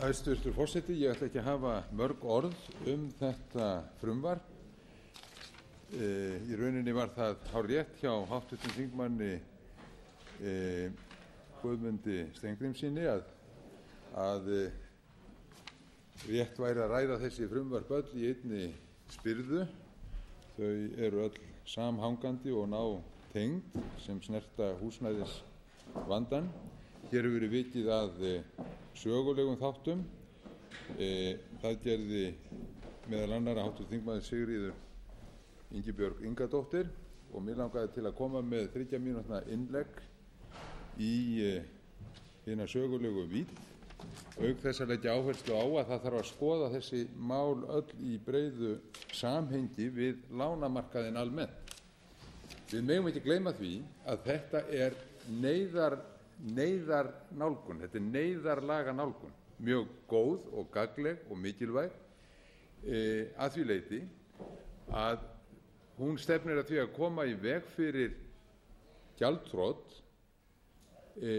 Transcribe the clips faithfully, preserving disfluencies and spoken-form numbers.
Hæstvirtur forseti, ég ætla ekki að hafa mörg orð um þetta frumvarp. E, í rauninni var það hárrétt hjá háttvirtum þingmanni e, Guðmundi Steingrímssyni að, að e, rétt væri að ræða þessi frumvarp öll í einni spyrðu. Þau eru öll samhangandi og nátengd sem snerta húsnæðisvandann. Hér hefur verið vikið að e, sögulegum þáttum. E, það gerði meðal annarra háttvirtur þingmaður Sigríður Ingibjörg Ingadóttir og mér langaði til að koma með þriggja mínútna innlegg í e, hina sögulegu vídd, auk þess að leggja áherslu á að það þarf að skoða þessi mál öll í breiðu samhengi við lánamarkaðinn almennt. Við megum ekki gleyma því að þetta er neyðar neyðar nálgun, þetta er neyðarlaga nálgun, mjög góð og gagnleg og mikilvæg e, að því leyti að hún stefnir að því að koma í veg fyrir gjaldþrot e,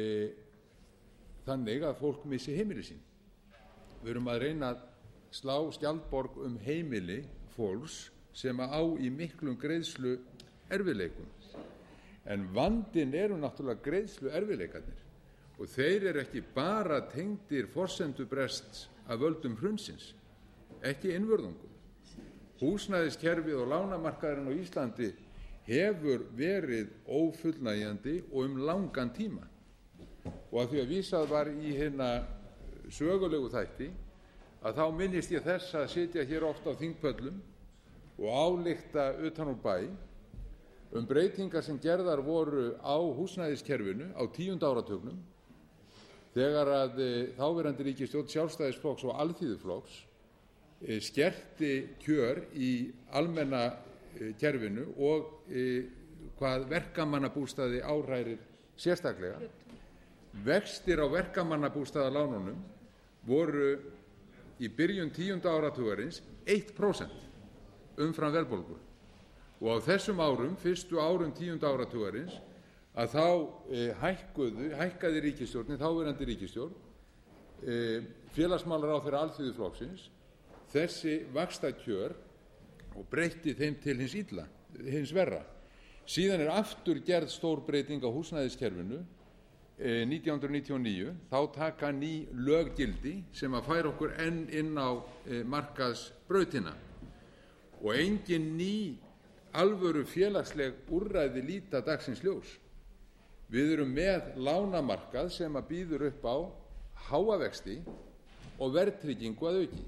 þannig að fólk missi heimili sín. Við erum að reyna að slá skjaldborg um heimili fólks sem á í miklum greiðslu erfiðleikum. En vandinn eru náttúrulega greiðslu erfiðleikarnir og þeir eru ekki bara tengdir forsendubrests af völdum hrunsins, ekki einvörðungum. Húsnæðiskerfið og lánamarkaðurinn á Íslandi hefur verið ófullnægjandi og um langan tíma. Og að því að vísað var í hina sögulegu þætti að þá minnist ég þess að sitja hér oft á þingpöllum og álykta utan úr bæ um breytingar sem gerðar voru á húsnæðiskerfinu á tíunda áratugnum þegar að e, þáverandi ríkisstjórn Sjálfstæðisflokks og Alþýðuflokks e, skerti kjör í almenna e, kerfinu og e, hvað verkamannabústaði áhrærir sérstaklega. Vextir á verkamannabústaðalánunum voru í byrjun tíunda áratugarins eitt prósent umfram verðbólgu. Og á þessum árum, fyrstu árum tíunda áratugarins, að þá e, hækkuðu, hækkaði ríkisstjórnin, þáverandi ríkisstjórn, e, félagsmálaráðherra Alþýðuflokksins, þessi vaxtakjör og breytti þeim til hins illa, hins verra. Síðan er aftur gerð stór breyting á húsnæðiskerfinu e, nítján hundruð níutíu og níu, þá taka ný löggildi sem að færa okkur enn inn á e, markaðsbrautina. Og engin ný alvöru félagsleg úrræði líta dagsins ljós. Við erum með lánamarkað sem að býður upp á háa vexti og verðtryggingu að auki.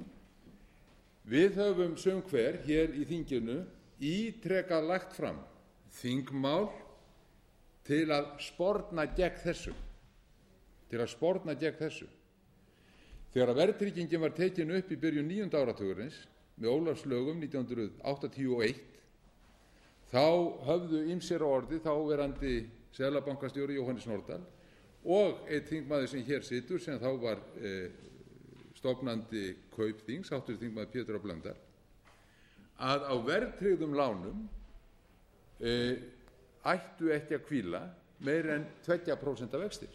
Við höfum sum hver hér í þinginu ítrekað lagt fram þingmál til að sporna gegn þessu. Til að sporna gegn þessu. Þegar að verðtryggingin var tekin upp í byrjun níunda áratugurins með Ólafslögum nítján hundruð áttatíu og eitt, þá höfðu ýmsir á orði þáverandi seðlabankastjóri Jóhannes Nordal og einn þingmaður sem hér situr sem þá var e, stofnandi Kaupþings, háttvirtur þingmaður Pétur H. Blöndal, að á verðtryggðum lánum e, ættu ekki að hvíla meira en tveggja prósenta vextir.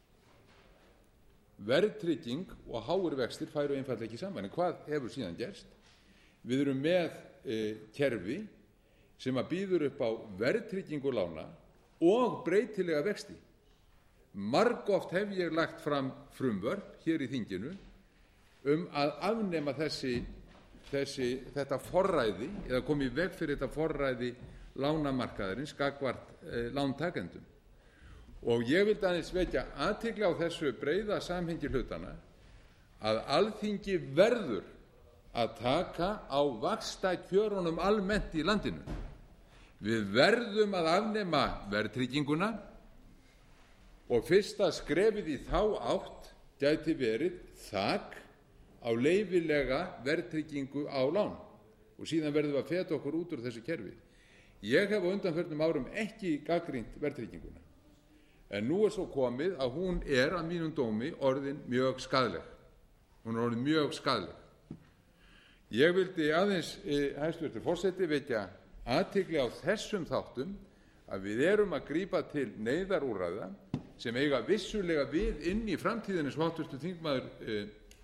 Verðtrygging og háir vextir færu einfaldlega ekki saman. En hvað hefur síðan gerst? Við erum með e, kerfi sem að býður upp á verðtryggingu lána og breytilega vexti. Margoft hef ég lagt fram frumvörp hér í þinginu um að afnema þessi, þessi, þetta forræði eða koma í veg fyrir þetta forræði lánamarkaðarins gagnvart eh, lántakendum. Og ég vildi aðeins vekja athygli á þessu breiða samhengi hlutana að Alþingi verður að taka á vaxtakjörunum almennt í landinu. Við verðum að afnema verðtrygginguna og fyrsta skrefið í þá átt gæti verið þak á leyfilega verðtryggingu á lán og síðan verðum við að feta okkur út úr þessu kerfi. Ég hef á undanförnum árum ekki gagnrýnt verðtrygginguna en nú er svo komið að hún er að mínum dómi orðin mjög skaðleg. Hún er orðin mjög skaðleg. Ég vildi aðeins, eh, hæstvirtur forseti, vekja athygli á þessum þáttum að við erum að grípa til neyðarúrræða sem eiga vissulega við inn í framtíðinni, sem háttvirtur þingmaður eh,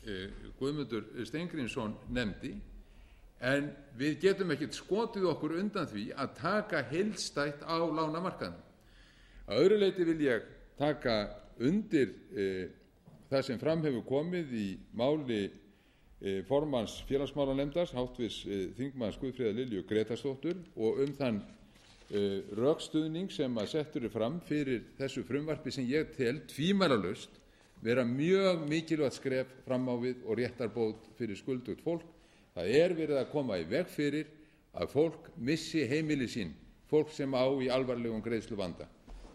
Guðmundur Steingrímsson nefndi, en við getum ekkert skotið okkur undan því að taka heildstætt á lánamarkaðnum. Að öðru leyti vil ég taka undir e, það sem fram hefur komið í máli e, formanns félagsmálanefndar, háttvirts e, þingmanns Guðfríðar Lilju Grétarsdóttur, og um þann e, rökstuðning sem að settur er fram fyrir þessu frumvarpi sem ég tel tvímælalaust vera mjög mikilvægt skref fram á við og réttarbót fyrir skuldugt fólk. Það er verið að koma í veg fyrir að fólk missi heimili sín, fólk sem á í alvarlegum greiðsluvanda.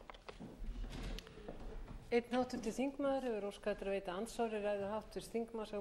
Einn háttvirtur þingmaður hefur óskað eftir að veita andsvar í ræðu háttvirts þingmanns